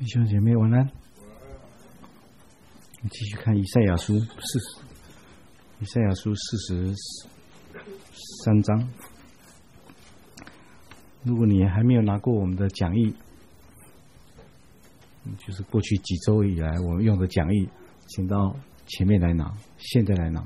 弟兄姐妹晚安。继续看以赛亚书43章。如果你还没有拿过我们的讲义，就是过去几周以来我们用的讲义，请到前面来拿，现在来拿。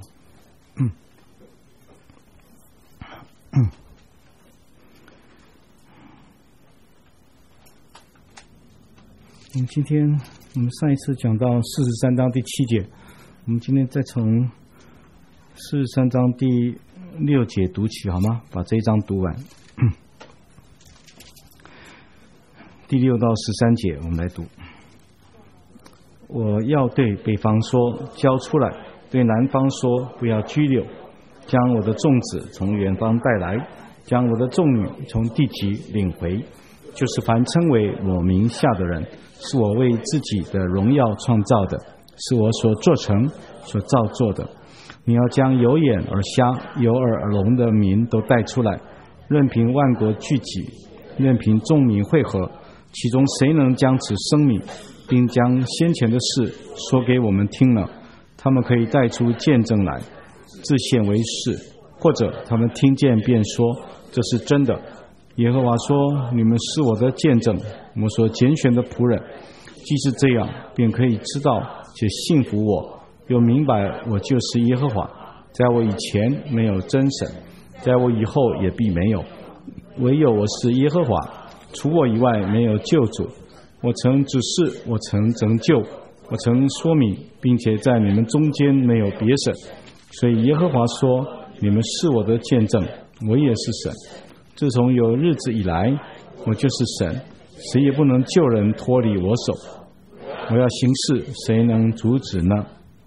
今天我们上一次讲到43章第7节，我们今天再从43章第6节读起，好吗？把这一章读完。第6到13节我们来读。我要对北方说，交出来；对南方说，不要拘留。将我的众子从远方带来，将我的众女从地极领回，就是凡称为我名下的人，是我为自己的荣耀创造的，是我所做成所造作的。你要将有眼而瞎、有耳而聋的民都带出来，任凭万国聚集，任凭众民会合，其中谁能将此声明，并将先前的事说给我们听呢？他们可以带出见证来，自显为是，或者他们听见便说这是真的。耶和华说，你们是我的见证，我所拣选的仆人。既是这样，便可以知道且信服我，又明白我就是耶和华。在我以前没有真神，在我以后也必没有，唯有我是耶和华，除我以外没有救主。我曾指示，我曾拯救，我曾说明，并且在你们中间没有别神。所以耶和华说，你们是我的见证，我也是神。自从有日子以来，我就是神，谁也不能救人脱离我手。我要行事，谁能阻止呢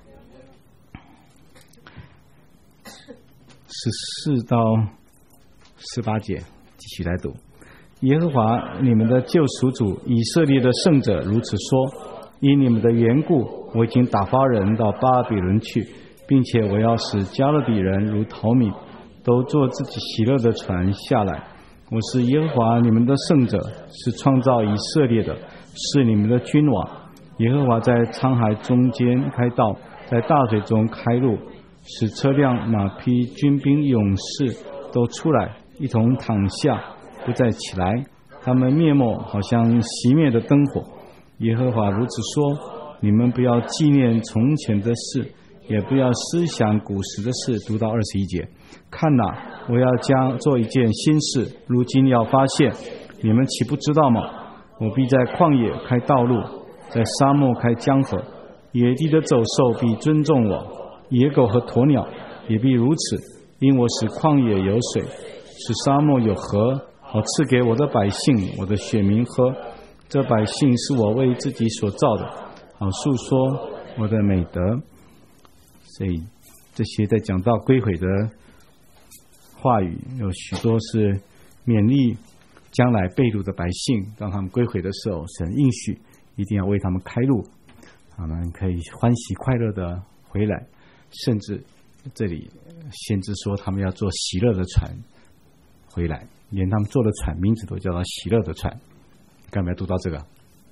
？14到18节继续来读。耶和华你们的救赎主以色列的圣者如此说，因你们的缘故，我已经打发人到巴比伦去，并且我要使加勒底人如逃民，都坐自己喜乐的船下来。我是耶和华你们的圣者，是创造以色列的，是你们的君王。耶和华在沧海中间开道，在大水中开路，使车辆、马匹、军兵、勇士都出来，一同躺下，不再起来。他们面目好像熄灭的灯火。耶和华如此说，你们不要纪念从前的事，也不要思想古时的事。读到21节，看哪，我要将做一件新事，如今要发现，你们岂不知道吗？我必在旷野开道路，在沙漠开江河。野地的走兽必尊重我，野狗和鸵鸟也必如此，因我使旷野有水，使沙漠有河，好赐给我的百姓，我的选民喝。这百姓是我为自己所造的，好述说我的美德。所以这些在讲到归回的话语，有许多是勉励将来被掳的百姓，当他们归回的时候，神应许一定要为他们开路，他们可以欢喜快乐的回来。甚至这里先知说他们要坐喜乐的船回来，连他们坐的船名字都叫做喜乐的船。有没有读到这个？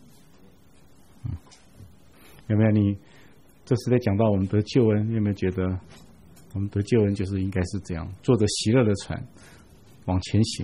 有没有？你这是在讲到我们得救恩，有没有觉得我们得救恩就是应该是这样，坐着喜乐的船往前行？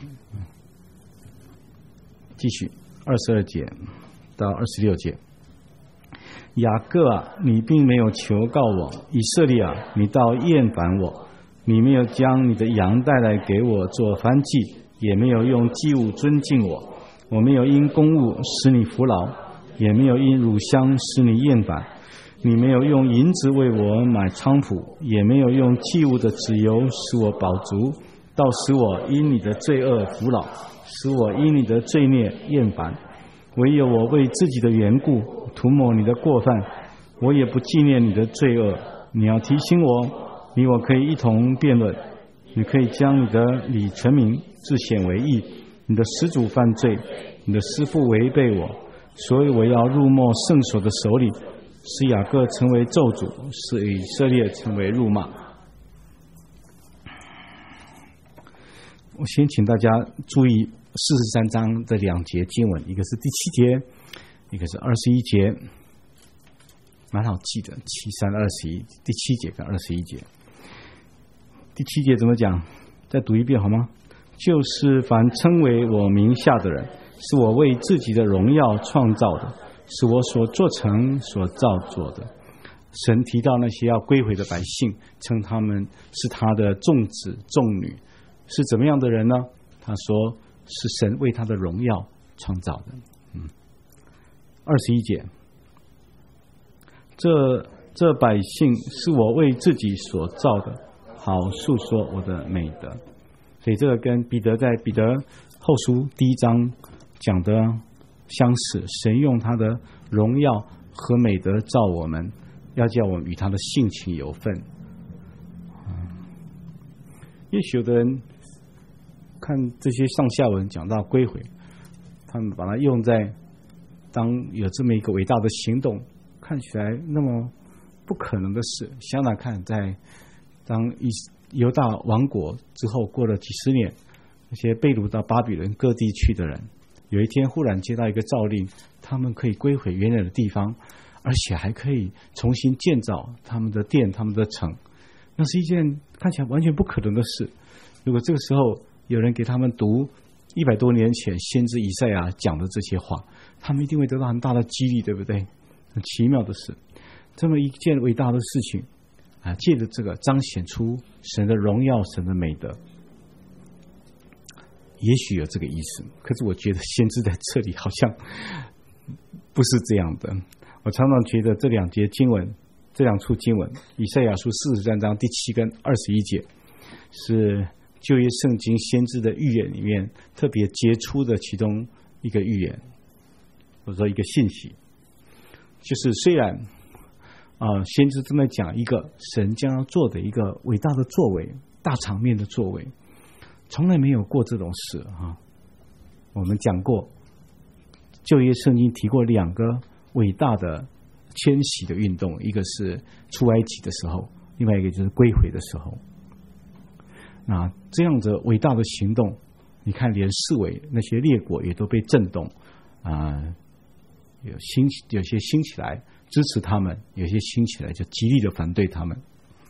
继续22节到26节。雅各啊，你并没有求告我；以色列啊，你倒厌烦我。你没有将你的羊带来给我做燔祭，也没有用祭物尊敬我。我没有因公物使你服劳，也没有因乳香使你厌烦。你没有用银子为我买菖蒲，也没有用祭物的脂油使我饱足，倒使我因你的罪恶服劳，使我因你的罪孽厌烦。唯有我为自己的缘故涂抹你的过犯，我也不纪念你的罪恶。你要提醒我，你我可以一同辩论。你可以将你的理陈明，自显为义。你的始祖犯罪，你的师父违背我，所以我要入没圣所的手里，使雅各成为咒诅，使以色列成为辱骂。我先请大家注意43章的2节经文，一个是第7节， 一个是21节，蛮好记的，73、21，第7节跟21节。第7节怎么讲？再读一遍好吗？就是凡称为我名下的人，是我为自己的荣耀创造的，是我所做成所造作的。神提到那些要归回的百姓，称他们是他的众子众女，是怎么样的人呢？他说是神为他的荣耀创造的。21节，这百姓是我为自己所造的，好述说我的美德。所以这个跟彼得在彼得后书第1章讲的相似，神用他的荣耀和美德造我们，要叫我们与他的性情有份。也许有的人看这些上下文讲到归回，他们把它用在当有这么一个伟大的行动看起来那么不可能的事。想想看，在当犹大王国之后过了几十年，那些被掳到巴比伦各地去的人，有一天忽然接到一个诏令，他们可以归回原来的地方，而且还可以重新建造他们的殿他们的城。那是一件看起来完全不可能的事。如果这个时候有人给他们读100多年前先知以赛亚讲的这些话，他们一定会得到很大的激励，对不对？很奇妙的是，这么一件伟大的事情借着这个彰显出神的荣耀，神的美德，也许有这个意思。可是我觉得先知在这里好像不是这样的。我常常觉得这2节经文，这2处经文，以赛亚书43章第7跟21节，是旧约圣经先知的预言里面特别杰出的其中一个预言，或者说一个信息。就是虽然先知这么讲一个神将要做的一个伟大的作为，大场面的作为，从来没有过这种事我们讲过，旧约圣经提过2个伟大的迁徙的运动，一个是出埃及的时候，另外一个就是归回的时候。那这样子伟大的行动，你看连四围那些列国也都被震动有些兴起来支持他们，有些兴起来就极力的反对他们。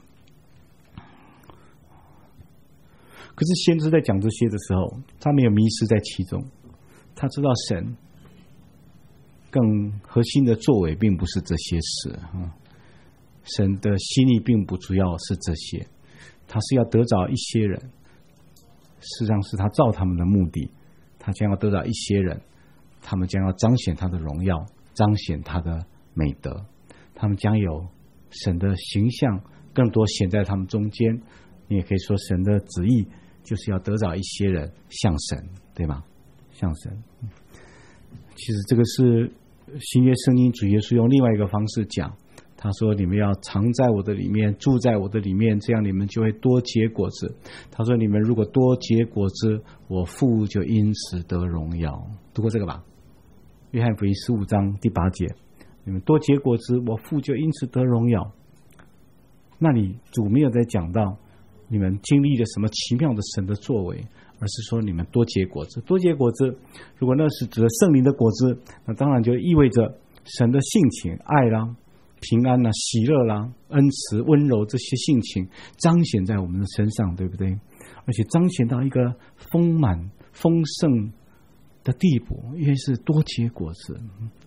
可是先知在讲这些的时候，他没有迷失在其中，他知道神更核心的作为并不是这些事神的心意并不主要是这些，他是要得着一些人，事实上是他造他们的目的，他将要得到一些人，他们将要彰显他的荣耀，彰显他的美德，他们将有神的形象更多显在他们中间。你也可以说神的旨意就是要得着一些人像神，对吗？像神。其实这个是新约圣经主耶稣用另外一个方式讲，他说你们要藏在我的里面，住在我的里面，这样你们就会多结果子。他说你们如果多结果子，我父就因此得荣耀。读过这个吧？约翰福音15章第8节，你们多结果子，我父就因此得荣耀。那里主没有在讲到你们经历了什么奇妙的神的作为，而是说你们多结果子。多结果子，如果那是指圣灵的果子，那当然就意味着神的性情，爱啦、平安啦、喜乐啦、恩慈、温柔这些性情彰显在我们的身上，对不对？而且彰显到一个丰满丰盛的地步，因为是多结果子，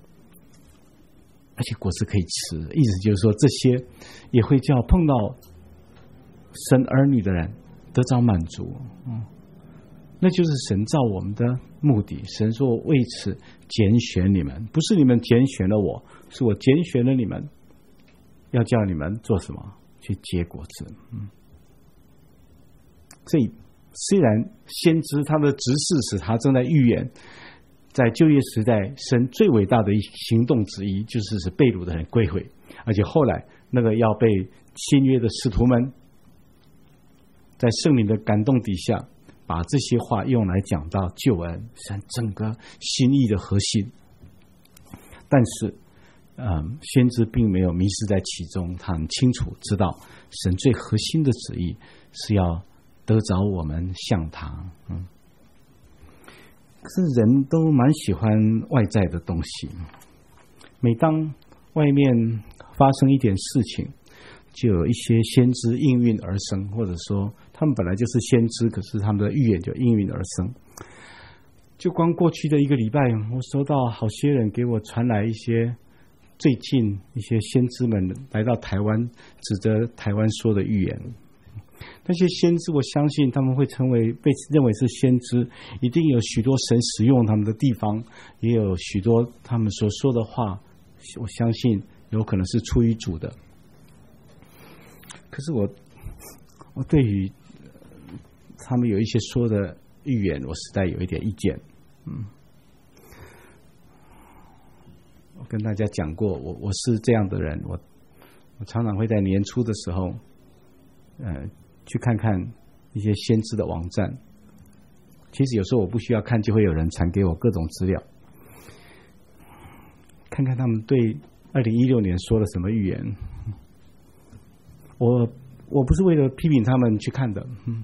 而且果子可以吃，意思就是说这些也会叫碰到神儿女的人得着满足那就是神造我们的目的。神说为此拣选你们，不是你们拣选了我，是我拣选了你们，要叫你们做什么？去结果子所以虽然先知他的执事使他正在预言，在旧约时代神最伟大的行动之一就是使被掳的人归回，而且后来那个要被新约的使徒们在圣灵的感动底下，把这些话用来讲到救恩，神整个心意的核心。但是先知并没有迷失在其中，他很清楚知道神最核心的旨意是要得着我们像他可是人都蛮喜欢外在的东西， 每当外面发生一点事情，就有一些先知应运而生，或者说他们本来就是先知，可是他们的预言就应运而生。就光过去的一个礼拜，我收到好些人给我传来一些最近一些先知们来到台湾指着台湾说的预言。那些先知，我相信他们会被认为是先知，一定有许多神使用他们的地方，也有许多他们所说的话，我相信有可能是出于主的。可是我对于他们有一些说的预言，我实在有一点意见。我跟大家讲过，我是这样的人，我常常会在年初的时候，去看看一些先知的网站。其实有时候我不需要看，就会有人传给我各种资料，看看他们对2016年说了什么预言。我不是为了批评他们去看的，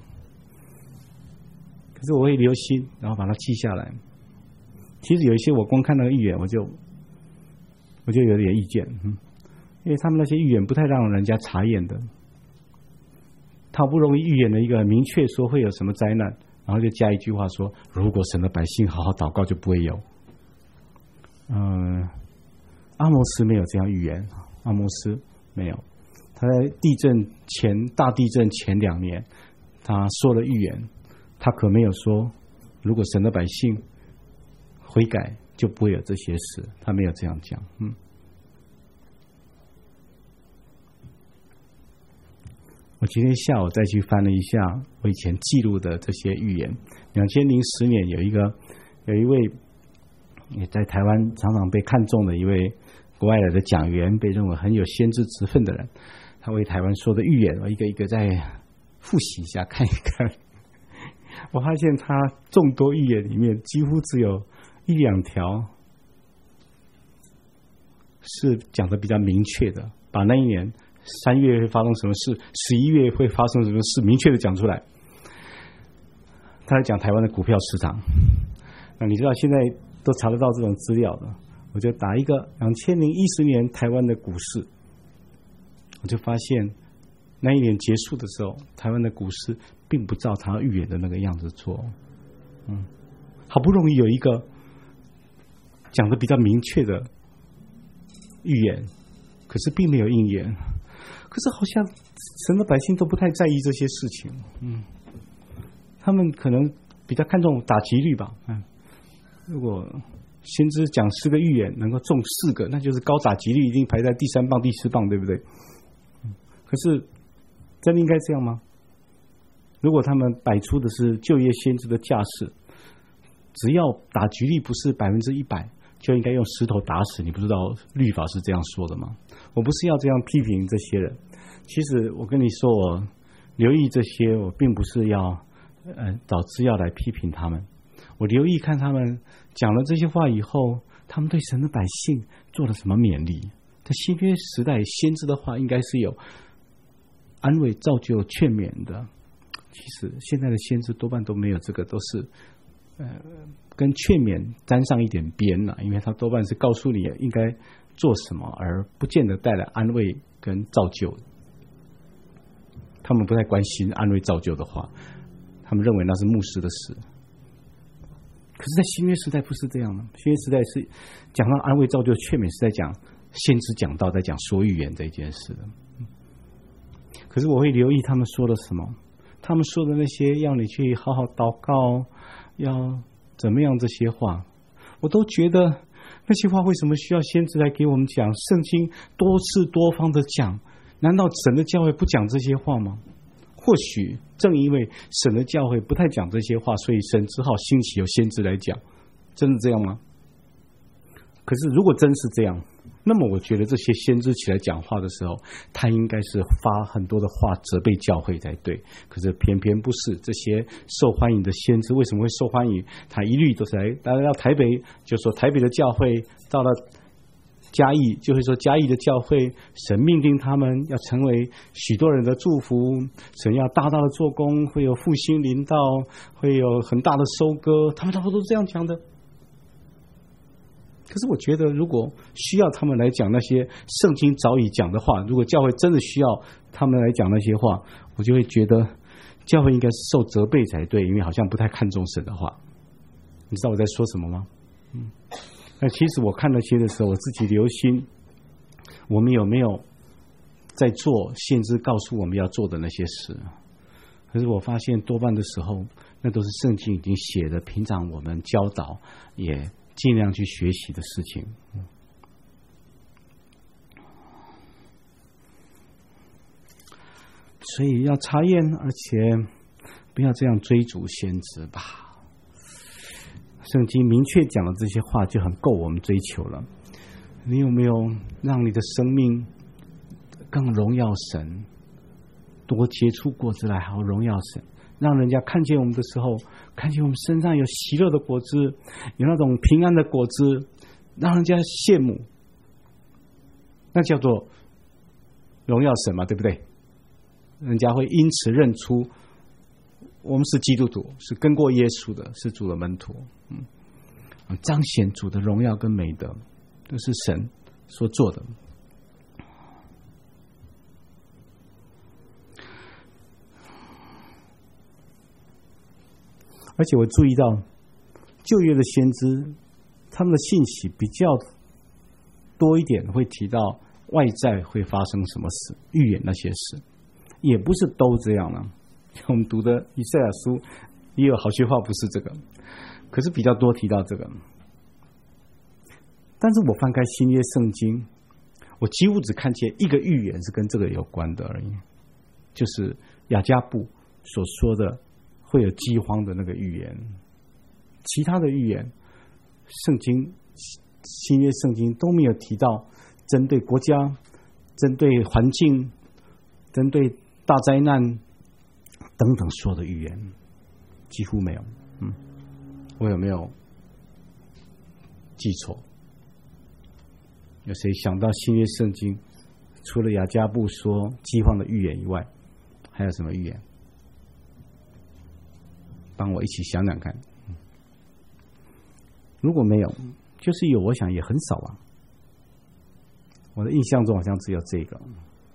可是我会留心，然后把它记下来。其实有一些我光看那个预言，我就有点意见，因为他们那些预言不太让人家查验的。他好不容易预言了一个明确说会有什么灾难，然后就加一句话说，如果神的百姓好好祷告，就不会有。阿摩斯没有这样预言，阿摩斯没有。他在大地震前2年，他说了预言，他可没有说，如果神的百姓悔改，就不会有这些事，他没有这样讲。我今天下午再去翻了一下我以前记录的这些预言。2010年有一位也在台湾常常被看中的一位国外来的讲员，被认为很有先知之分的人，他为台湾说的预言，我一个一个再复习一下看一看。我发现他众多预言里面几乎只有1-2条是讲的比较明确的，把那一年3月会发生什么事，11月会发生什么事明确的讲出来。他在讲台湾的股票市场，那你知道现在都查得到这种资料的，我就打一个2010年台湾的股市，我就发现那一年结束的时候，台湾的股市并不照他预言的那个样子做。好不容易有一个讲的比较明确的预言，可是并没有应验。可是好像神的百姓都不太在意这些事情，他们可能比较看重打击率吧。如果先知讲10个预言能够中4个，那就是高打击率，一定排在第3棒、第4棒，对不对？可是真的应该这样吗？如果他们摆出的是旧约先知的架势，只要打击率不是100%，就应该用石头打死。你不知道律法是这样说的吗？我不是要这样批评这些人，其实我跟你说，我留意这些，我并不是要找资料来批评他们。我留意看他们讲了这些话以后，他们对神的百姓做了什么勉励。在新约时代，先知的话应该是有安慰、造就、劝勉的。其实现在的先知多半都没有这个，都是跟劝勉沾上一点边了，因为他多半是告诉你应该做什么，而不见得带来安慰跟造就。他们不太关心安慰造就的话，他们认为那是牧师的事。可是在新约时代不是这样的，新约时代是讲到安慰造就劝勉，是在讲先知讲道，在讲说预言这一件事的。可是我会留意他们说了什么，他们说的那些要你去好好祷告，要怎么样这些话，我都觉得那些话为什么需要先知来给我们讲？圣经多次多方的讲，难道神的教会不讲这些话吗？或许正因为神的教会不太讲这些话，所以神只好兴起有先知来讲。真的这样吗？可是如果真是这样，那么我觉得这些先知起来讲话的时候，他应该是发很多的话责备教会才对。可是偏偏不是，这些受欢迎的先知为什么会受欢迎？他一律都是来到台北，就说台北的教会，到了嘉义就会说嘉义的教会，神命令他们要成为许多人的祝福，神要大大的做工，会有复兴临到，会有很大的收割，他们差不多都这样讲的。 可是我觉得，如果需要他们来讲那些圣经早已讲的话，如果教会真的需要他们来讲那些话，我就会觉得教会应该是受责备才对，因为好像不太看重神的话。你知道我在说什么吗？那其实我看那些的时候，我自己留心，我们有没有在做先知告诉我们要做的那些事？可是我发现多半的时候，那都是圣经已经写的，平常我们教导也尽量去学习的事情。所以要查验，而且不要这样追逐先知吧。圣经明确讲的这些话就很够我们追求了。你有没有让你的生命更荣耀神，多结出果子来，好荣耀神，让人家看见我们的时候，看见我们身上有喜乐的果子，有那种平安的果子，让人家羡慕，那叫做荣耀神嘛，对不对？人家会因此认出我们是基督徒，是跟过耶稣的，是主的门徒。彰显主的荣耀跟美德，都是神所做的。而且我注意到旧约的先知，他们的信息比较多一点，会提到外在会发生什么事，预言那些事，也不是都这样了。我们读的以赛亚书也有好些话不是这个，可是比较多提到这个。但是我翻开新约圣经，我几乎只看见一个预言是跟这个有关的而已，就是雅迦布所说的会有饥荒的那个预言。其他的预言，圣经新约圣经都没有提到针对国家、针对环境、针对大灾难等等说的预言，几乎没有。我有没有记错？有谁想到新约圣经除了雅迦布说饥荒的预言以外，还有什么预言？帮我一起想想看。如果没有，就是有，我想也很少啊。我的印象中好像只有这个。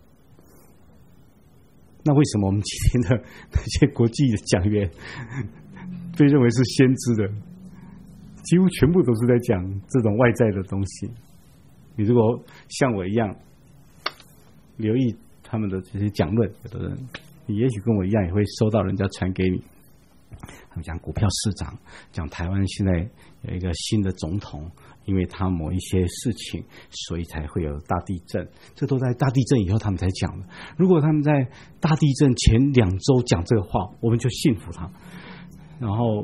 那为什么我们今天的那些国际的讲员被认为是先知的，几乎全部都是在讲这种外在的东西？你如果像我一样留意他们的这些讲论，有的人你也许跟我一样，也会收到人家传给你。他们讲股票市场，讲台湾现在有一个新的总统，因为他某一些事情，所以才会有大地震。这都在大地震以后他们才讲的。如果他们在大地震前2周讲这个话，我们就信服他。然后，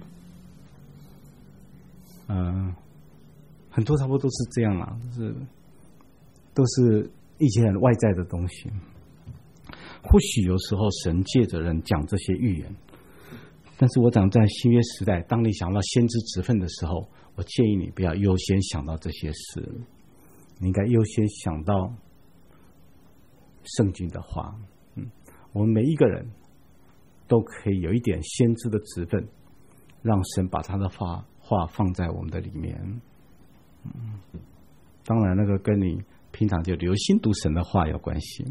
很多差不多都是这样啦，都是一些很外在的东西。或许有时候神借着人讲这些预言。但是我讲在新约时代，当你想到先知职分的时候，我建议你不要优先想到这些事，你应该优先想到圣经的话。我们每一个人都可以有一点先知的职分，让神把他的话放在我们的里面。当然那个跟你平常就留心读神的话有关系。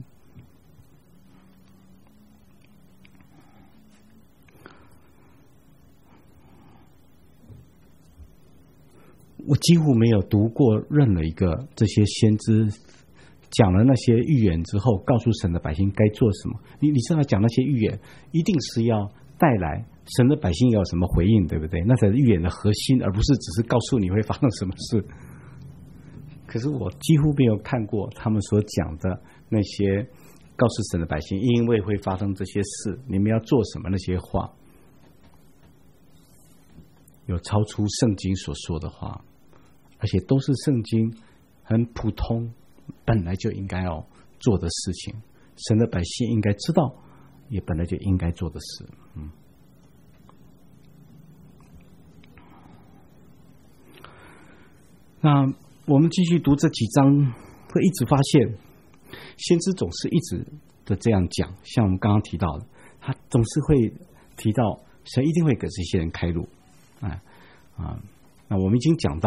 我几乎没有读过任何一个这些先知讲了那些预言之后，告诉神的百姓该做什么。你知道讲那些预言，一定是要带来神的百姓要有什么回应，对不对？那才是预言的核心，而不是只是告诉你会发生什么事。可是我几乎没有看过他们所讲的那些告诉神的百姓，因为会发生这些事，你们要做什么那些话，有超出圣经所说的话。而且都是圣经很普通本来就应该要做的事情，神的百姓应该知道，也本来就应该做的事。那我们继续读这几章，会一直发现先知总是一直的这样讲，像我们刚刚提到的，他总是会提到神一定会给这些人开路。那我们已经讲到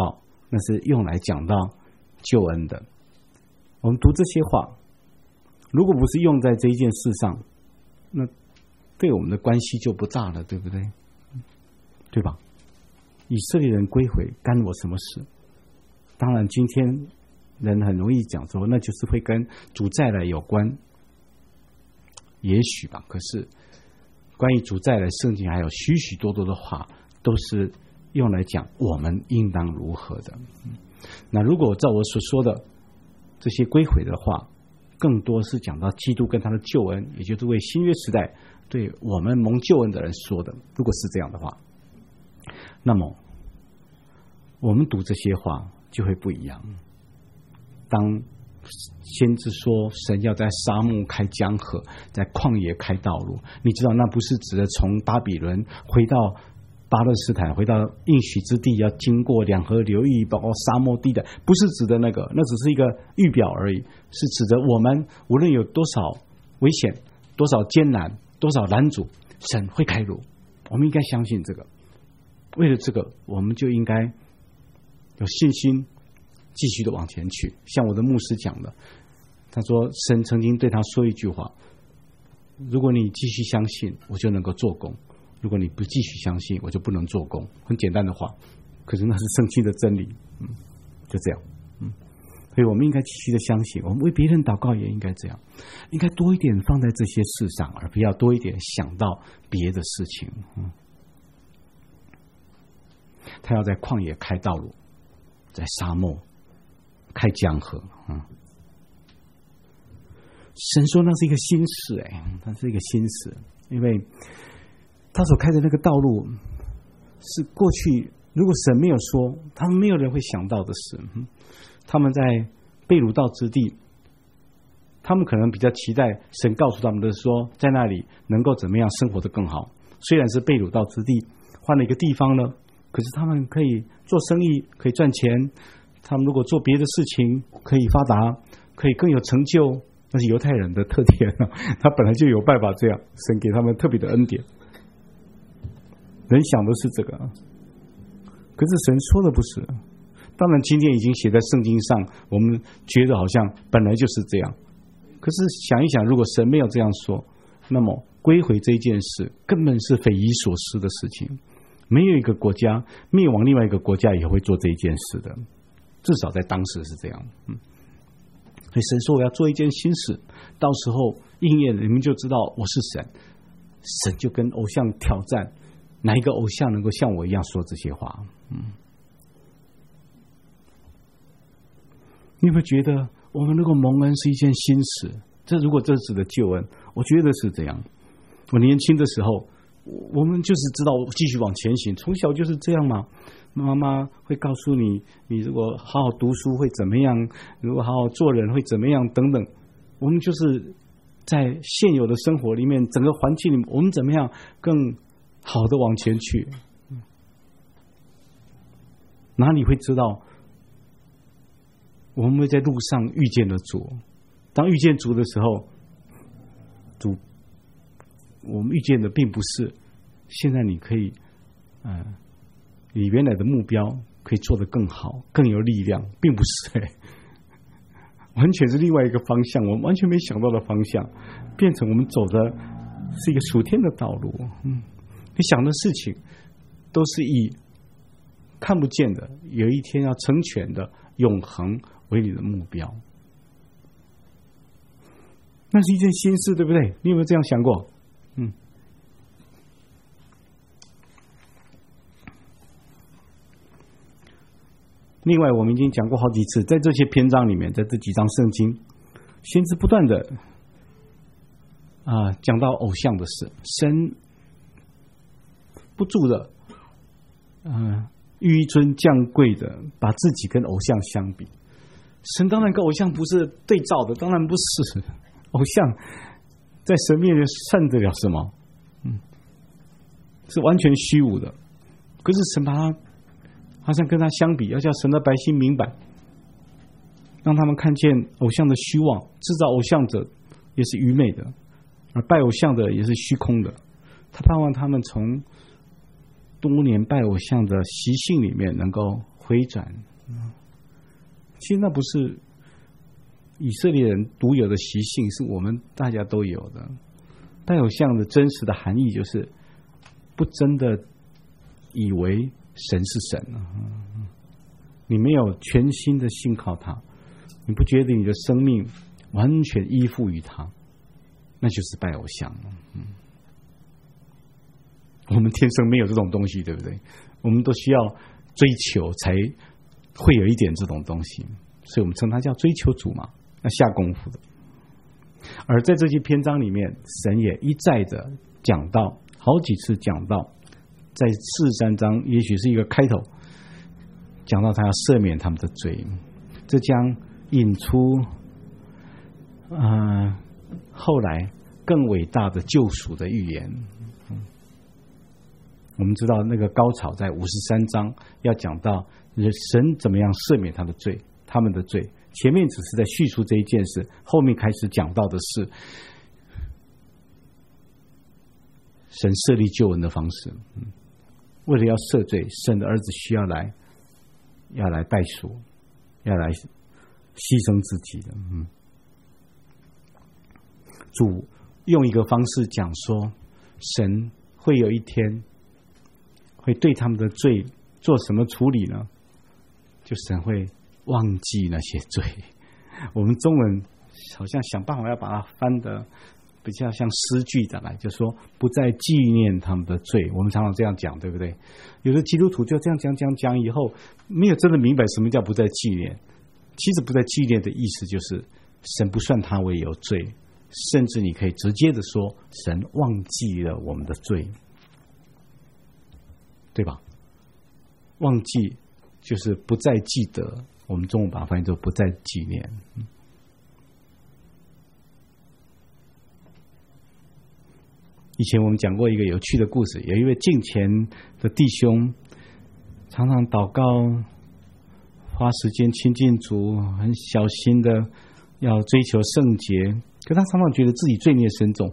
那是用来讲到救恩的。我们读这些话，如果不是用在这一件事上，那对我们的关系就不大了，对不对？对吧？以色列人归回干我什么事？当然今天人很容易讲说那就是会跟主再来有关，也许吧。可是关于主再来，圣经还有许许多多的话都是用来讲我们应当如何的。那如果照我所说的这些归回的话，更多是讲到基督跟他的救恩，也就是为新约时代对我们蒙救恩的人说的。如果是这样的话，那么我们读这些话就会不一样。当先知说神要在沙漠开江河，在旷野开道路，你知道那不是指的从巴比伦回到巴勒斯坦，回到应许之地，要经过两河流域，包括沙漠地带，不是指的那个，那只是一个预表而已，是指的我们无论有多少危险，多少艰难，多少拦阻，神会开路。我们应该相信这个。为了这个，我们就应该有信心继续的往前去。像我的牧师讲的，他说神曾经对他说一句话，如果你继续相信，我就能够做工，如果你不继续相信，我就不能做工。很简单的话，可是那是圣经的真理。就这样。所以我们应该继续的相信，我们为别人祷告也应该这样，应该多一点放在这些事上，而不要多一点想到别的事情。他要在旷野开道路，在沙漠开江河。神说那是一个新事，那是一个新事，因为他所开的那个道路是过去如果神没有说，他们没有人会想到的事。他们在被掳到之地，他们可能比较期待神告诉他们的说，在那里能够怎么样生活得更好。虽然是被掳到之地，换了一个地方呢，可是他们可以做生意，可以赚钱，他们如果做别的事情可以发达，可以更有成就，那是犹太人的特点，他本来就有办法这样，神给他们特别的恩典。人想的是这个，可是神说的不是。当然今天已经写在圣经上，我们觉得好像本来就是这样，可是想一想，如果神没有这样说，那么归回这件事根本是匪夷所思的事情。没有一个国家灭亡，另外一个国家也会做这一件事的，至少在当时是这样。所以神说我要做一件新事，到时候应验了，你们就知道我是神。神就跟偶像挑战，哪一个偶像能够像我一样说这些话？你会觉得我们如果蒙恩是一件新事，如果这是指的救恩，我觉得是这样。我年轻的时候，我们就是知道继续往前行，从小就是这样嘛。妈妈会告诉你，你如果好好读书会怎么样，如果好好做人会怎么样等等。我们就是在现有的生活里面，整个环境里面，我们怎么样更好的往前去。哪里会知道我们会在路上遇见了主？当遇见主的时候，主我们遇见的并不是现在你可以你原来的目标可以做得更好更有力量，并不是完全是另外一个方向，我们完全没想到的方向，变成我们走的是一个属天的道路。你想的事情都是以看不见的有一天要成全的永恒为你的目标，那是一件新事，对不对？你有没有这样想过？另外我们已经讲过好几次，在这些篇章里面，在这几章圣经，先知不断的讲到偶像的事，神不住的纡尊降贵的把自己跟偶像相比。神当然跟偶像不是对照的，当然不是，偶像在神面前算得了什么？是完全虚无的。可是神把他好像跟他相比，要叫神的百姓明白，让他们看见偶像的虚妄，制造偶像者也是愚昧的，而拜偶像的也是虚空的。他盼望他们从多年拜偶像的习性里面能够回转其实那不是以色列人独有的习性，是我们大家都有的。带有这样的真实的含义，就是不真的以为神是神，你没有全心的信靠他，你不觉得你的生命完全依附于他，那就是拜偶像。我们天生没有这种东西，对不对？我们都需要追求才会有一点这种东西，所以我们称它叫追求主嘛，要下功夫的。而在这些篇章里面，神也一再的讲到，好几次讲到，在43章也许是一个开头，讲到他要赦免他们的罪，这将引出后来更伟大的救赎的预言。我们知道那个高潮在53章要讲到神怎么样赦免他的罪，他们的罪。前面只是在叙述这一件事，后面开始讲到的是神设立救恩的方式。为了要赦罪，神的儿子需要来代赎，要来牺牲自己的。主用一个方式讲说，神会有一天会对他们的罪做什么处理呢？就神会忘记那些罪。我们中文好像想办法要把它翻得比较像诗句的来，就说不再纪念他们的罪。我们常常这样讲，对不对？有的基督徒就这样讲以后，没有真的明白什么叫不再纪念。其实不再纪念的意思就是神不算他为有罪，甚至你可以直接的说神忘记了我们的罪，对吧？忘记就是不再记得，我们中文把它翻译作不再纪念。以前我们讲过一个有趣的故事，有一位敬虔的弟兄，常常祷告，花时间亲近主，很小心的要追求圣洁，可他常常觉得自己罪孽深重。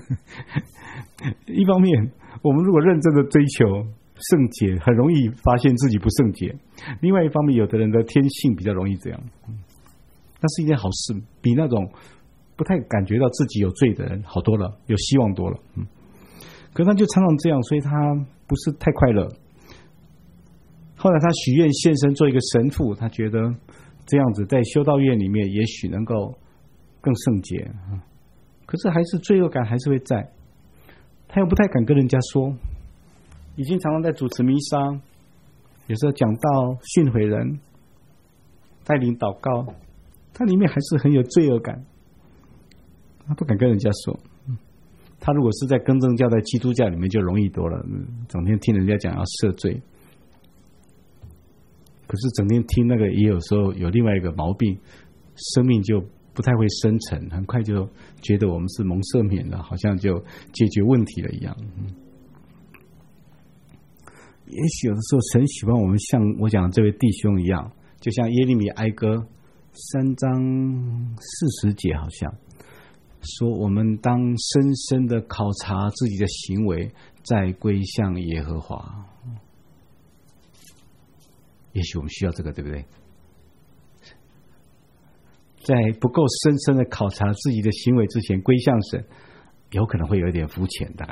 一方面，我们如果认真的追求圣洁，很容易发现自己不圣洁；另外一方面，有的人的天性比较容易这样，那是一件好事，比那种不太感觉到自己有罪的人好多了，有希望多了。可是他就常常这样，所以他不是太快乐。后来他许愿献身做一个神父，他觉得这样子在修道院里面也许能够更圣洁，可是还是罪恶感还是会在，他又不太敢跟人家说。已经常常在主持弥撒，有时候讲道训诲人，带领祷告，他里面还是很有罪恶感，他不敢跟人家说。他如果是在更正教，在基督教里面就容易多了，整天听人家讲要赦罪，可是整天听那个也有时候有另外一个毛病，生命就不太会深沉，很快就觉得我们是蒙赦免了，好像就解决问题了一样。也许有的时候神喜欢我们像我讲的这位弟兄一样，就像耶利米哀歌3章40节好像说，我们当深深的考察自己的行为，再归向耶和华。也许我们需要这个，对不对？在不够深深的考察自己的行为之前归向神，有可能会有一点肤浅，大概。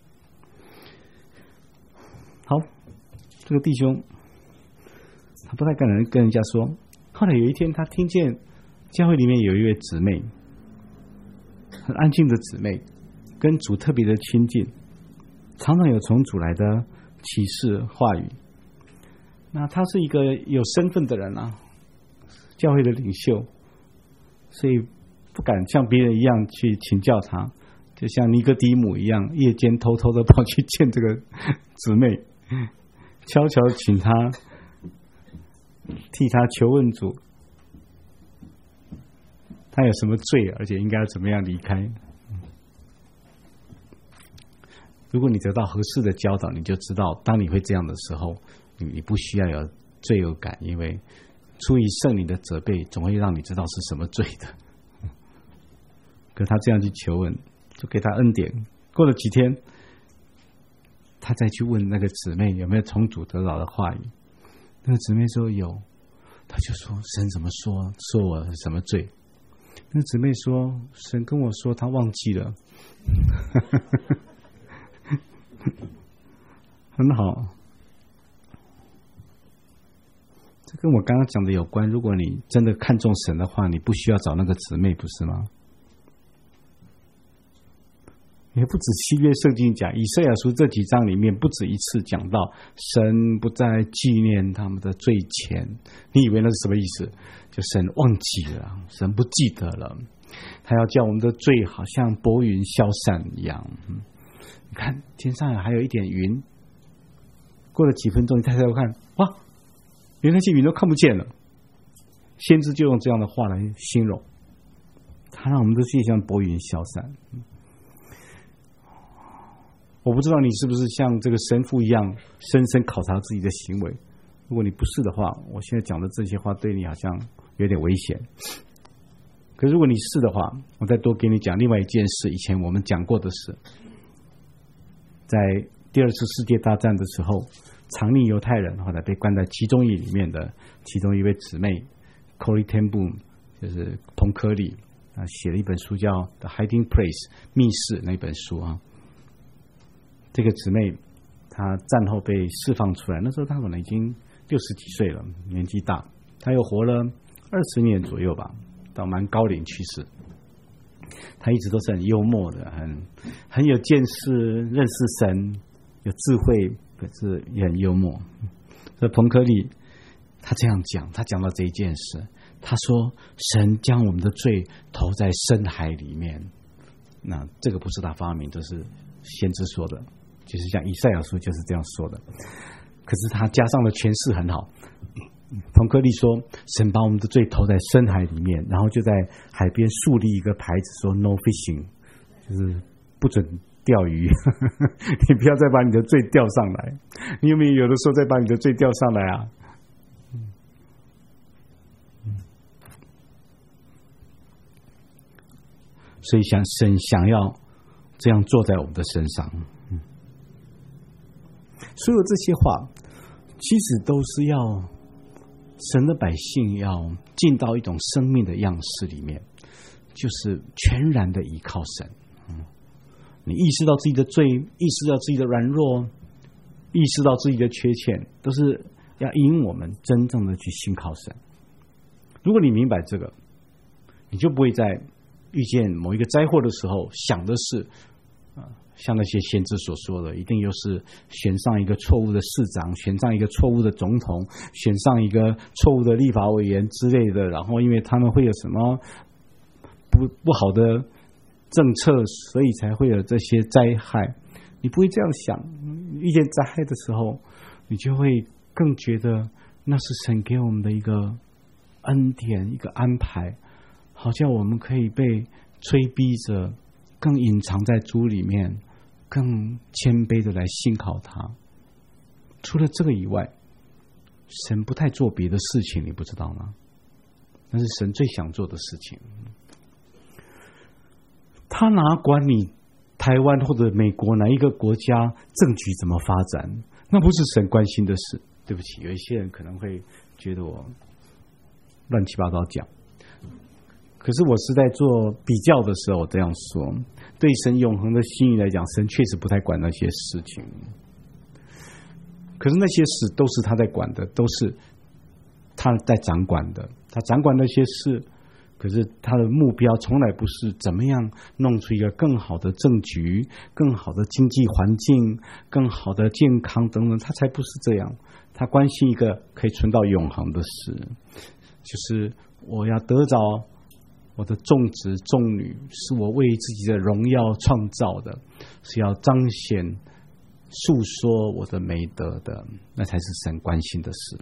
好，这个弟兄他不太敢跟人家说。后来有一天，他听见教会里面有一位姊妹，很安静的姊妹，跟主特别的亲近，常常有从主来的启示话语。那他是一个有身份的人啊，教会的领袖，所以不敢像别人一样去请教他，就像尼哥底母一样，夜间偷偷的跑去见这个姊妹，悄悄请他替他求问主，他有什么罪，而且应该要怎么样离开。如果你得到合适的教导，你就知道当你会这样的时候，你不需要有罪恶感，因为出于圣灵的责备总会让你知道是什么罪的。可他这样去求问，就给他恩典。过了几天，他再去问那个姊妹有没有从主得到的话语，那个姊妹说有。 他就说神怎么说我什么罪？那姊妹说神跟我说他忘记了。很好，这跟我刚刚讲的有关。如果你真的看重神的话，你不需要找那个姊妹，不是吗？也不止新约圣经讲，以赛亚书这几章里面不止一次讲到神不再纪念他们的罪愆。你以为那是什么意思？就神忘记了，神不记得了，他要叫我们的罪好像薄云消散一样。你看天上还有一点云，过了几分钟你抬头看，哇，连那些云都看不见了。先知就用这样的话来形容，他让我们的罪像薄云消散。我不知道你是不是像这个神父一样深深考察自己的行为。如果你不是的话，我现在讲的这些话对你好像有点危险。可是如果你是的话，我再多给你讲另外一件事，以前我们讲过的事。在第二次世界大战的时候，藏匿犹太人后来被关在集中营里面的其中一位姊妹 Corrie ten Boom， 就是彭科里写了一本书叫《The Hiding Place》密室那本书啊。这个姊妹她战后被释放出来，那时候她可能已经60几岁了，年纪大，她又活了20年左右吧，到蛮高龄去世。她一直都是很幽默的，很有见识，认识神，有智慧，可是也很幽默。所以彭科利他这样讲，他讲到这一件事，他说神将我们的罪投在深海里面。那这个不是他发明，这是先知说的，就是像以赛亚书就是这样说的。可是他加上了诠释很好。彭科利说神把我们的罪投在深海里面，然后就在海边树立一个牌子说 No fishing， 就是不准钓鱼。你不要再把你的罪钓上来。你有没有的时候再把你的罪钓上来啊？所以神想要这样做在我们的身上。所有这些话其实都是要神的百姓要进到一种生命的样式里面，就是全然的依靠神。你意识到自己的罪，意识到自己的软弱，意识到自己的缺陷，都是要引我们真正的去信靠神。如果你明白这个，你就不会在遇见某一个灾祸的时候想的是像那些先知所说的，一定又是选上一个错误的市长，选上一个错误的总统，选上一个错误的立法委员之类的，然后因为他们会有什么不好的政策，所以才会有这些灾害。你不会这样想，遇见灾害的时候，你就会更觉得那是神给我们的一个恩典，一个安排，好像我们可以被催逼着更隐藏在主里面，更谦卑的来信靠他。除了这个以外，神不太做别的事情，你不知道吗？那是神最想做的事情。他哪管你台湾或者美国哪一个国家政局怎么发展，那不是神关心的事。对不起，有一些人可能会觉得我乱七八糟讲，可是我是在做比较的时候我这样说。对神永恒的心意来讲，神确实不太管那些事情，可是那些事都是他在管的，都是他在掌管的。他掌管那些事，可是他的目标从来不是怎么样弄出一个更好的政局，更好的经济环境，更好的健康等等，他才不是这样。他关心一个可以存到永恒的事，就是我要得着我的众子众女，是我为自己的荣耀创造的，是要彰显述说我的美德的，那才是神关心的事。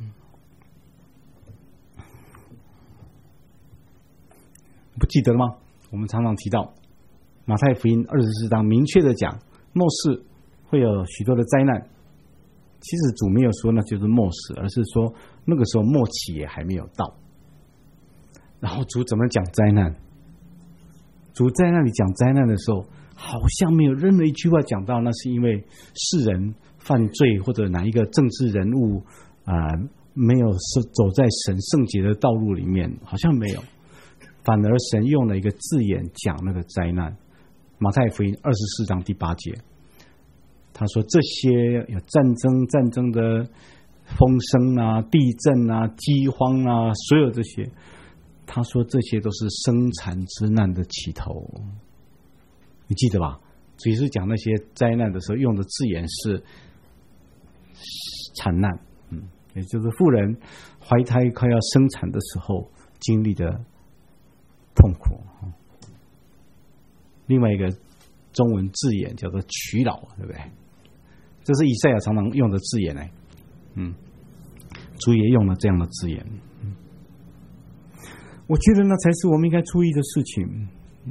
不记得了吗？我们常常提到马太福音24章明确的讲，末世会有许多的灾难。其实主没有说那就是末世，而是说那个时候末期也还没有到。然后主怎么讲灾难？主在那里讲灾难的时候，好像没有任何一句话讲到那是因为世人犯罪，或者哪一个政治人物没有是走在神圣洁的道路里面，好像没有，反而神用了一个字眼讲那个灾难。马太福音24章第8节，他说这些有战争的风声啊、地震啊、饥荒啊，所有这些，他说这些都是生产之难的起头。你记得吧？主耶稣讲那些灾难的时候用的字眼是产难，也就是妇人怀胎快要生产的时候经历的痛苦。另外一个中文字眼叫做娶老，对不对？这是以赛亚常常用的字眼呢。主也用了这样的字眼。我觉得那才是我们应该注意的事情。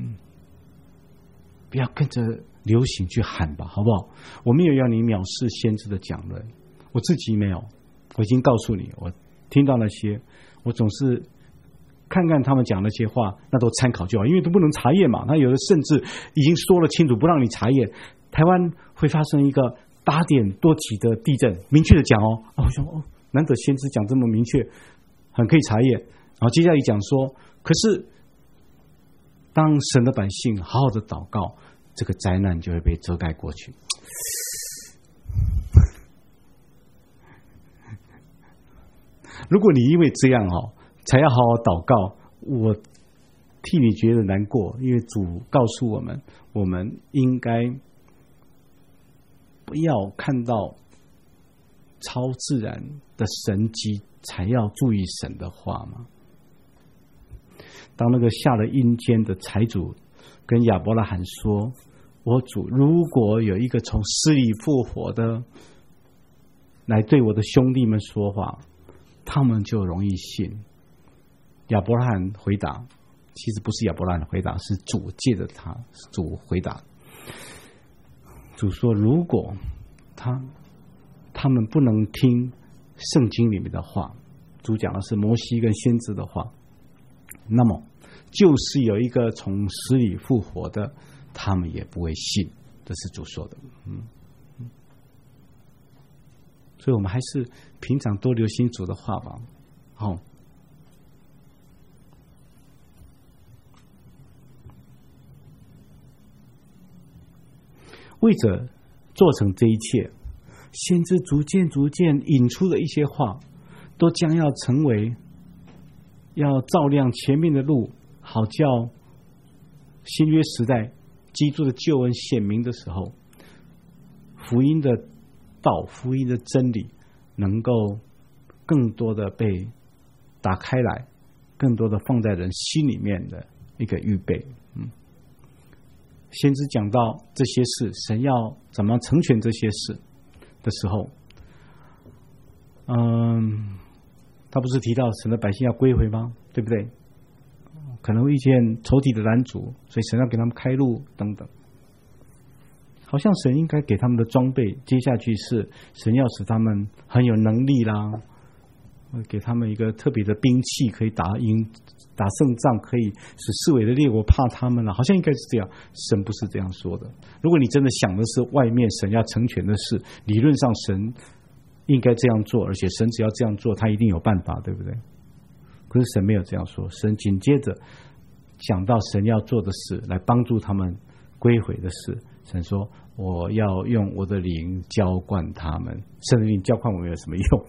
不要跟着流行去喊吧，好不好？我没有要你藐视先知的讲论，我自己没有。我已经告诉你，我听到那些，我总是看看他们讲那些话，那都参考就好，因为都不能查验嘛。他有的甚至已经说了清楚，不让你查验。台湾会发生一个8点多级的地震，明确的讲哦。我说难得先知讲这么明确，很可以查验。然后接下来讲说，可是当神的百姓好好的祷告，这个灾难就会被遮盖过去。如果你因为这样才要好好祷告，我替你觉得难过，因为主告诉我们，我们应该不要看到超自然的神迹才要注意神的话吗？当那个下了阴间的财主跟亚伯拉罕说，我主，如果有一个从死里复活的来对我的兄弟们说话，他们就容易信。亚伯拉罕回答，其实不是亚伯拉罕的回答，是主借着他，是主回答。主说，如果他们不能听圣经里面的话，主讲的是摩西跟先知的话，那么就是有一个从死里复活的，他们也不会信。这是主说的。所以我们还是平常多留心主的话吧。为着做成这一切，先知逐渐引出的一些话，都将要成为要照亮前面的路，好叫新约时代基督的救恩显明的时候，福音的道、福音的真理能够更多的被打开来，更多的放在人心里面的一个预备。先知讲到这些事，神要怎么成全这些事的时候，他不是提到神的百姓要归回吗？对不对？可能会遇见仇敌的拦阻，所以神要给他们开路等等。好像神应该给他们的装备，接下去是神要使他们很有能力啦，给他们一个特别的兵器，可以打胜仗，可以使四围的列国怕他们了。好像应该是这样，神不是这样说的。如果你真的想的是外面神要成全的事，理论上神应该这样做，而且神只要这样做，他一定有办法，对不对？可是神没有这样说，神紧接着讲到神要做的事，来帮助他们归回的事。神说，我要用我的灵浇灌他们。神的灵浇灌我们有什么用？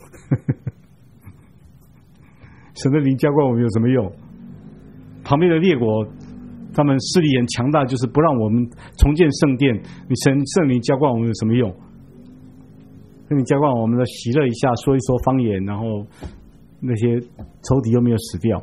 神的灵浇灌我们有什么用？旁边的列国他们势力很强大，就是不让我们重建圣殿，你圣灵浇灌我们有什么用？圣灵浇灌我们的喜乐一下，说一说方言，然后那些仇敌又没有死掉。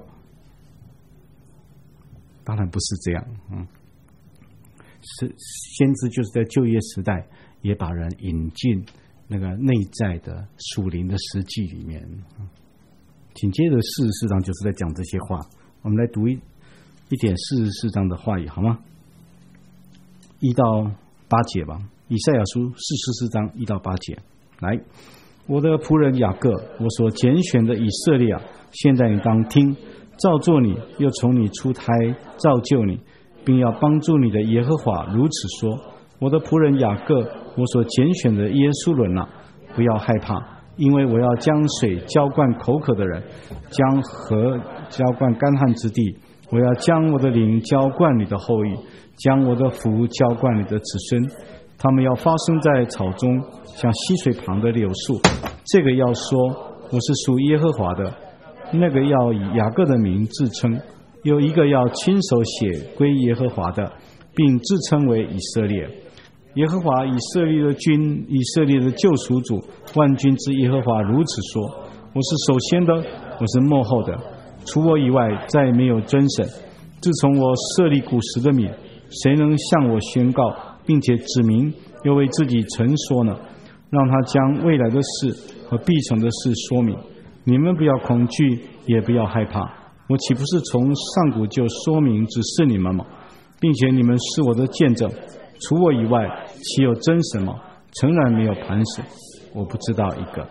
当然不是这样。是先知就是在旧约时代也把人引进那个内在的属灵的实际里面。紧接着44章就是在讲这些话，我们来读一点44章的话语好吗？1到8节吧。以赛亚书44章1到8节。来，我的仆人雅各，我所拣选的以色列啊，现在你当听，造作你，又从你出胎造就你，并要帮助你的耶和华如此说：我的仆人雅各，我所拣选的耶稣伦啊，不要害怕， 因为我要将水浇灌口渴的人，将河浇灌干旱之地。我要将我的灵浇灌你的后裔，将我的福浇灌你的子孙。他们要发生在草中，像溪水旁的柳树。这个要说我是属耶和华的，那个要以雅各的名自称，有一个要亲手写归耶和华的，并自称为以色列。耶和华以色列的君，以色列的救赎主，万军之耶和华如此说：我是首先的，我是末后的，除我以外再没有真神。自从我设立古时的名，谁能向我宣告，并且指明又为自己陈说呢？让他将未来的事和必成的事说明。你们不要恐惧，也不要害怕。我岂不是从上古就说明指示你们吗？并且你们是我的见证。除我以外，岂有真神吗？诚然没有磐石，我不知道一个。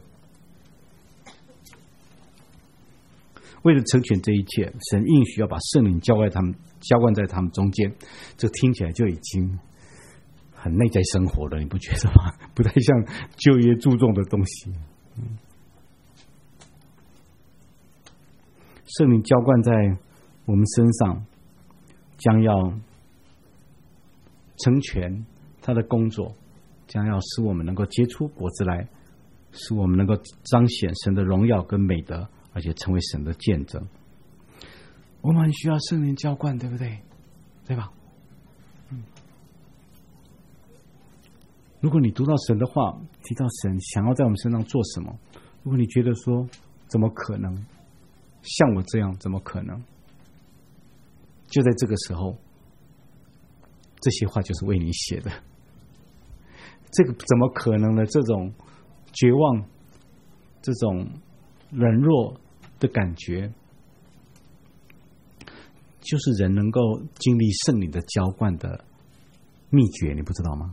为了成全这一切，神应许要把圣灵浇灌在他们中间。这听起来就已经很内在生活了，你不觉得吗？不太像旧约注重的东西。圣灵浇灌在我们身上，将要成全他的工作，将要使我们能够结出果子来，使我们能够彰显神的荣耀跟美德，而且成为神的见证。我们很需要圣灵浇灌，对不对？对吧？如果你读到神的话，提到神想要在我们身上做什么，如果你觉得说怎么可能像我这样，怎么可能，就在这个时候，这些话就是为你写的。这个怎么可能呢？这种绝望，这种软弱的感觉，就是人能够经历圣灵的浇灌的秘诀，你不知道吗？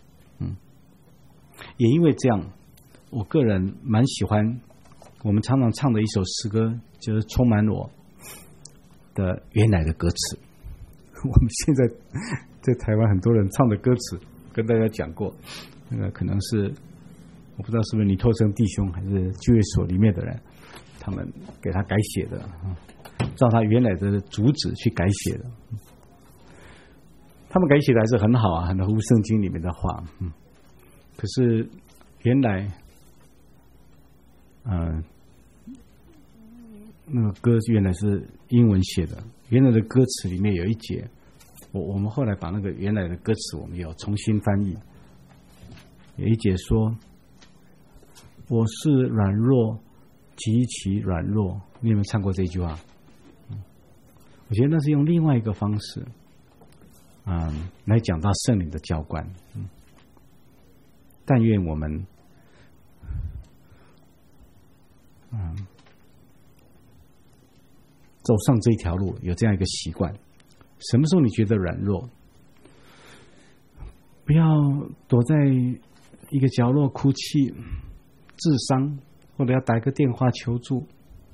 也因为这样，我个人蛮喜欢我们常常唱的一首诗歌，就是充满我的原来的歌词。我们现在在台湾很多人唱的歌词，跟大家讲过，那个可能是我不知道是不是尼托生弟兄还是聚会所里面的人，他们给他改写的，照他原来的主旨去改写的。他们改写的还是很好啊，很合乎圣经里面的话。可是原来那个歌原来是英文写的，原来的歌词里面有一节，我们后来把那个原来的歌词我们有重新翻译，有一节说：我是软弱，极其软弱。你有没有唱过这句话？我觉得那是用另外一个方式来讲到圣灵的浇灌。但愿我们走上这一条路，有这样一个习惯。什么时候你觉得软弱，不要躲在一个角落哭泣自伤，或者要打一个电话求助，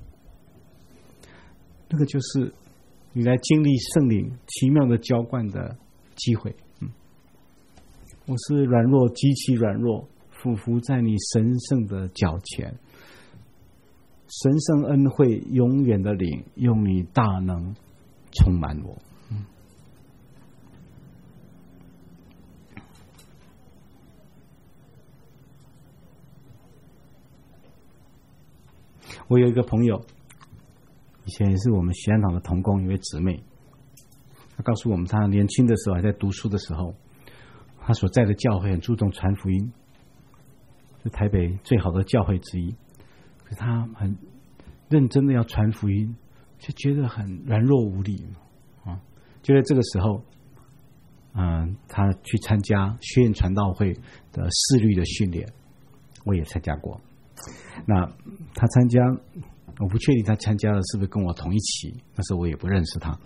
那个就是你来经历圣灵奇妙的浇灌的机会。我是软弱，极其软弱，俯伏在你神圣的脚前。神圣恩惠永远的灵，用你大能充满我。我有一个朋友，以前也是我们喜安堂的同工，一位姊妹，她告诉我们，她年轻的时候还在读书的时候，她所在的教会很注重传福音，是台北最好的教会之一。可是她很认真的要传福音，就觉得很软弱无力就在这个时候，她去参加学院传道会的士律的训练，我也参加过。那她参加，我不确定她参加的是不是跟我同一期，那时候我也不认识她。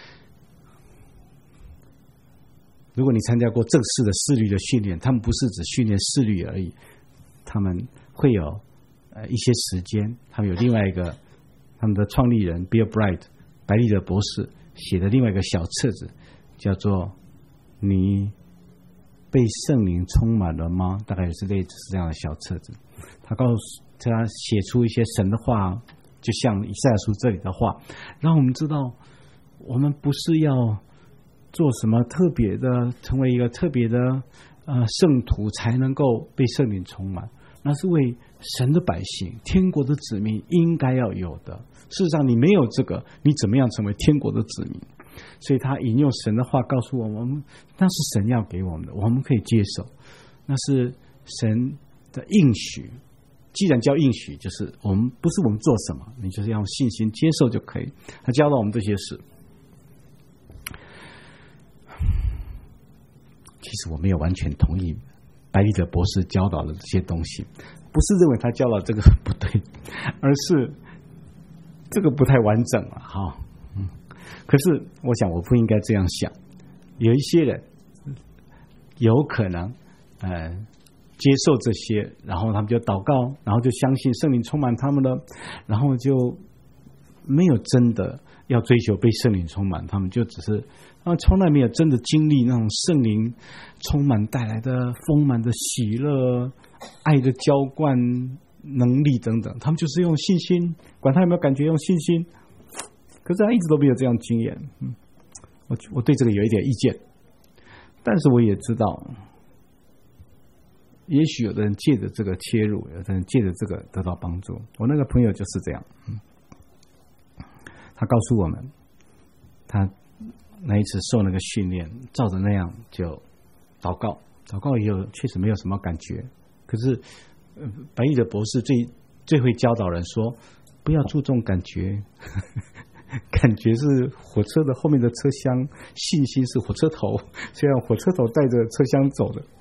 如果你参加过正式的士律的训练，他们不是只训练士律而已，他们会有一些时间，他们有另外一个他们的创立人 Bill Bright 白利德博士写的另外一个小册子，叫做你被圣灵充满了吗？大概也是类似这样的小册子。他告诉他写出一些神的话，就像以赛亚书这里的话，让我们知道我们不是要做什么特别的，成为一个特别的圣徒才能够被圣灵充满，那是为神的百姓，天国的子民应该要有的。事实上你没有这个，你怎么样成为天国的子民？所以他引用神的话告诉我们，那是神要给我们的，我们可以接受，那是神的应许。既然叫应许，就是我们不是我们做什么，你就是要用信心接受就可以。他教导我们这些事。其实我没有完全同意白利德博士教导的这些东西，不是认为他教导这个不对，而是这个不太完整了哈。可是我想我不应该这样想，有一些人有可能接受这些，然后他们就祷告，然后就相信圣灵充满他们了，然后就没有真的要追求被圣灵充满，他们就只是从来没有真的经历那种圣灵充满带来的丰满的喜乐、爱的浇灌、能力等等，他们就是用信心，管他有没有感觉，用信心。可是他一直都没有这样经验。我对这个有一点意见，但是我也知道，也许有的人借着这个切入，有的人借着这个得到帮助。我那个朋友就是这样，他告诉我们，他那一次受那个训练，照着那样就祷告，祷告以后确实没有什么感觉。可是白利德博士最会教导人说，不要注重感觉。感觉是火车的后面的车厢，信心是火车头，虽然火车头带着车厢走的。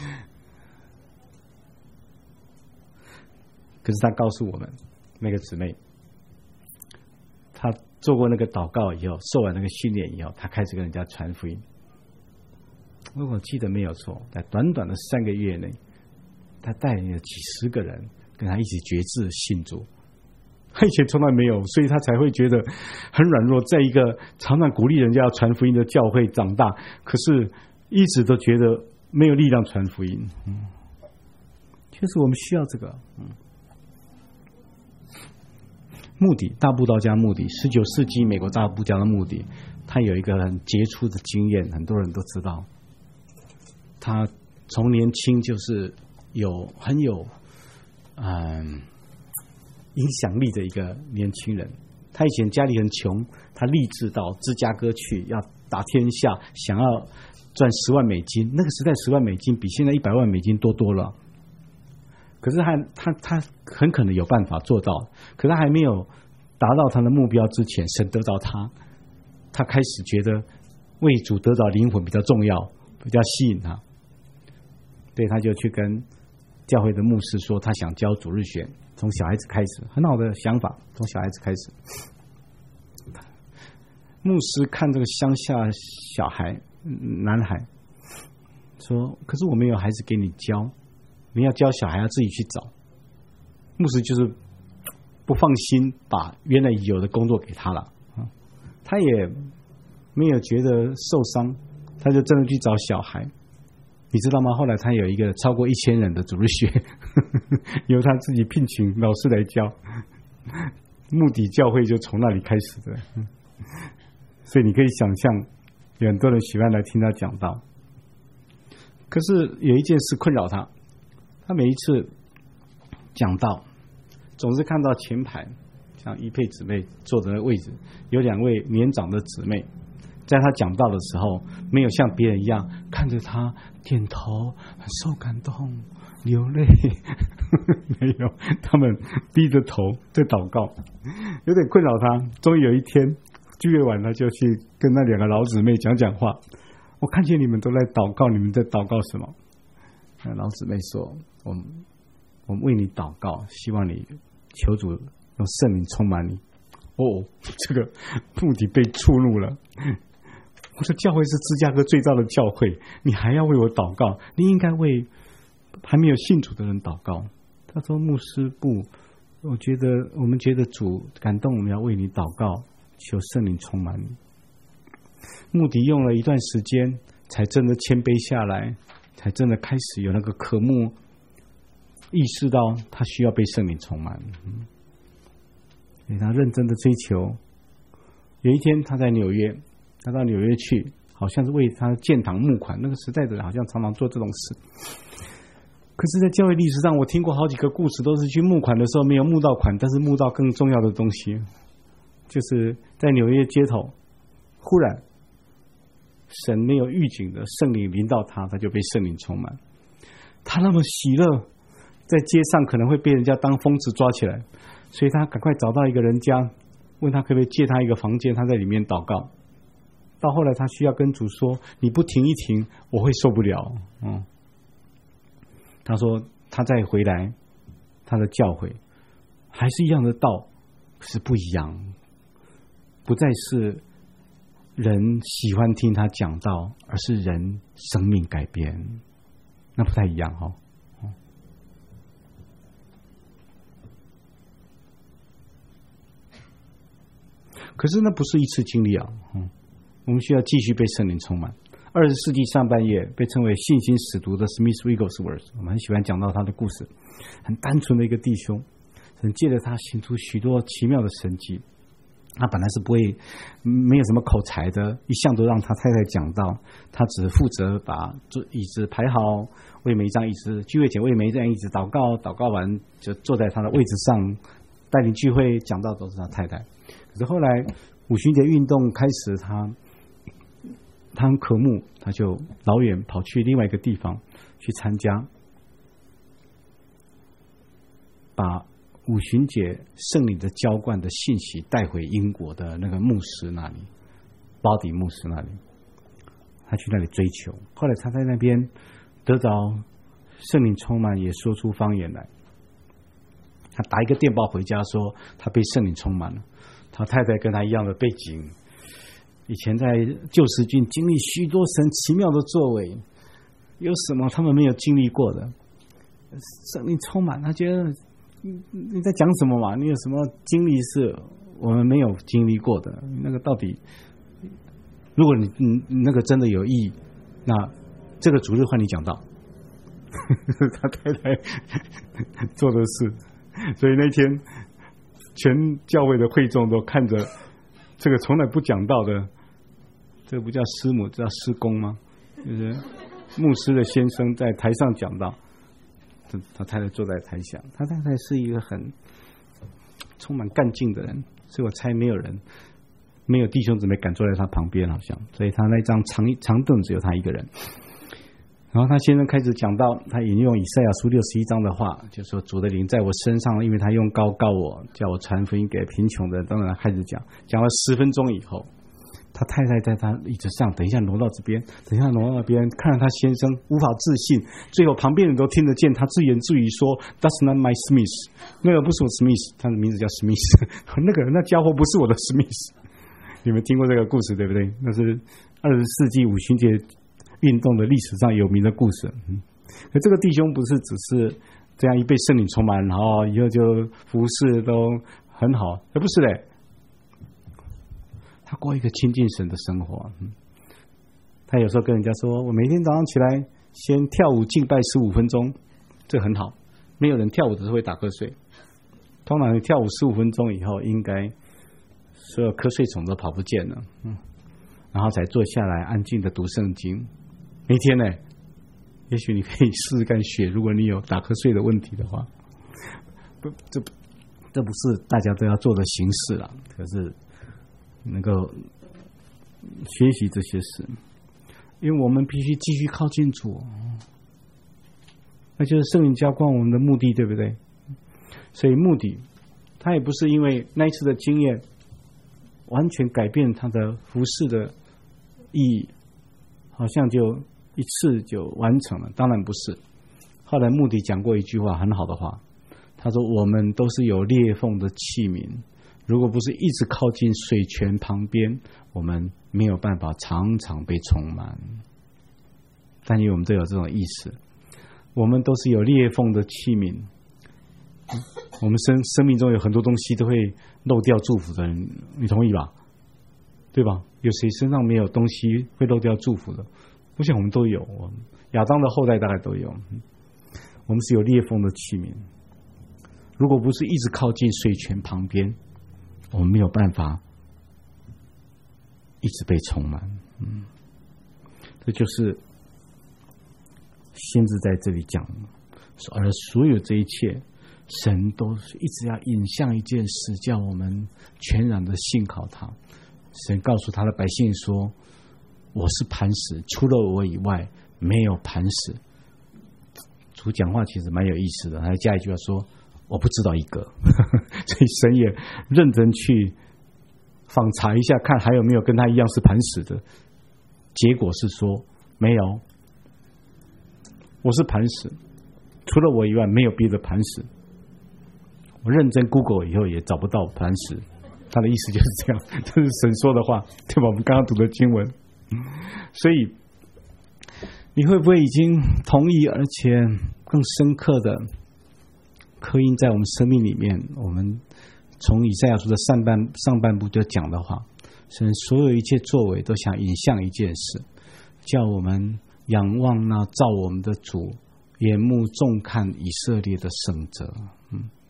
可是他告诉我们，那个姊妹，他做过那个祷告以后，受完那个训练以后，他开始跟人家传福音。如果记得没有错，在短短的3个月内，他带领了几十个人跟他一起决志信主。他以前从来没有，所以他才会觉得很软弱，在一个常常鼓励人家要传福音的教会长大，可是一直都觉得没有力量传福音。其实我们需要这个。穆迪，大布道家穆迪，19世纪美国大布道的穆迪，他有一个很杰出的经验，很多人都知道。他从年轻就是很有影响力的一个年轻人。他以前家里很穷，他立志到芝加哥去，要打天下，想要赚10万美金。那个时代10万美金比现在100万美金多了。可是他很可能有办法做到，可是他还没有达到他的目标之前，神得到他开始觉得为主得到灵魂比较重要，比较吸引他。对，他就去跟教会的牧师说，他想教主日学，从小孩子开始，很好的想法，从小孩子开始。牧师看这个乡下小孩男孩说，可是我没有孩子给你教，你要教小孩要自己去找。牧师就是不放心把原来有的工作给他了，他也没有觉得受伤，他就真的去找小孩。你知道吗？后来他有一个超过1000人的主日学，由他自己聘请老师来教，目的教会就从那里开始的。所以你可以想象，有很多人喜欢来听他讲道。可是有一件事困扰他，他每一次讲道，总是看到前排像一佩姊妹坐的位置，有2位年长的姊妹。在他讲道的时候，没有像别人一样看着他点头，很受感动，流泪，没有，他们低着头在祷告，有点困扰他。终于有一天聚会完，他就去跟那2个老姊妹讲话。我看见你们都在祷告，你们在祷告什么？老姊妹说，我们为你祷告，希望你求主用圣灵充满你。这个目的被触怒了。我说教会是芝加哥最大的教会，你还要为我祷告？你应该为还没有信主的人祷告。他说，牧师不，我们觉得主感动，我们要为你祷告，求圣灵充满你。穆迪用了一段时间才真的谦卑下来， 才真的开始有那个渴慕，意识到他需要被圣灵充满。所以他认真的追求。有一天他在纽约，他到纽约去，好像是为他的建堂募款。那个时代的人好像常常做这种事。可是在教会历史上，我听过好几个故事，都是去募款的时候没有募到款，但是募到更重要的东西。就是在纽约街头，忽然神没有预警的圣灵临到他，他就被圣灵充满。他那么喜乐，在街上可能会被人家当疯子抓起来，所以他赶快找到一个人家，问他可不可以借他一个房间，他在里面祷告。到后来他需要跟主说，你不停一停我会受不了。他说他再回来，他的教诲还是一样的道，可是不一样，不再是人喜欢听他讲道，而是人生命改变，那不太一样哦。可是那不是一次经历啊，我们需要继续被圣灵充满。20世纪上半叶被称为信心使徒的 Smith Wigglesworth， 我们很喜欢讲到他的故事，很单纯的一个弟兄，神借着他行出许多奇妙的神迹。他本来是不会没有什么口才的，一向都让他太太讲道，他只负责把椅子排好，为每一张椅子聚会前为每一张椅子祷告，祷告完就坐在他的位置上带领聚会，讲道都是他太太。可是后来五旬节运动开始，他很渴慕，他就老远跑去另外一个地方去参加，把五旬节圣灵的浇灌的信息带回英国的那个牧师那里，包底牧师那里，他去那里追求。后来他在那边得着圣灵充满，也说出方言来。他打一个电报回家说他被圣灵充满了。他太太跟他一样的背景，以前在救世军经历许多神奇妙的作为，有什么他们没有经历过的？圣灵充满，他觉得你在讲什么嘛？你有什么经历是我们没有经历过的？那个到底，如果你那个真的有意义，那这个主日换你讲道。他太太做的事，所以那天全教会的会众都看着这个从来不讲道的，这个不叫师母，这叫师公吗？就是牧师的先生在台上讲道，他太太坐在台下。他太太是一个很充满干劲的人，所以我猜没有弟兄姊妹敢坐在他旁边，好像，所以他那张长凳只有他一个人。然后他先生开始讲到，他引用以赛亚书61章的话，就说主的灵在我身上，因为他用膏膏我，叫我传福音给贫穷的人。当然开始讲了10分钟以后，他太太在他椅子上，等一下挪到这边，等一下挪到那边，看到他先生无法置信，最后旁边人都听得见他自言自语说 That's not my Smith， 那个不是我 Smith， 他的名字叫 Smith， 那家伙不是我的 Smith。 你们听过这个故事对不对？那是20世纪五旬节运动的历史上有名的故事。可这个弟兄不是只是这样一被圣灵充满，然后以后就服事都很好，不是嘞，他过一个亲近神的生活。他有时候跟人家说，我每天早上起来先跳舞敬拜15分钟，这很好。没有人跳舞只是会打瞌睡，通常你跳舞15分钟以后，应该所有瞌睡虫都跑不见了。然后才坐下来安静的读圣经。明天呢，也许你可以试试看学，如果你有打瞌睡的问题的话。这不是大家都要做的形式啦，可是能够学习这些事，因为我们必须继续靠近主，那就是圣灵浇灌我们的目的，对不对？所以目的他也不是因为那一次的经验完全改变他的服事的意义，好像就一次就完成了，当然不是。后来穆迪讲过一句话，很好的话，他说我们都是有裂缝的器皿，如果不是一直靠近水泉旁边，我们没有办法常常被充满。但因为我们都有这种意识，我们都是有裂缝的器皿，我们生命中有很多东西都会漏掉祝福的人，你同意吧？对吧？有谁身上没有东西会漏掉祝福的？ 我想我们都有，亚当的后代大概都有。我们是有裂缝的器皿，如果不是一直靠近水泉旁边，我们没有办法一直被充满。这就是先知在这里讲，而所有这一切，神都是一直要引向一件事，叫我们全然的信靠他。神告诉他的百姓说，我是磐石，除了我以外没有磐石。主讲话其实蛮有意思的，还加一句话说，我不知道一个。所以神也认真去访查一下，看还有没有跟他一样是磐石的。结果是说没有，我是磐石，除了我以外没有别的磐石。我认真 Google 以后也找不到磐石，他的意思就是这样，这是神说的话，对吧？我们刚刚读的经文。所以你会不会已经同意，而且更深刻的刻印在我们生命里面？我们从以赛亚书的上半部就讲的话，神所有一切作为都想引向一件事，叫我们仰望那造我们的主，眼目重看以色列的圣者。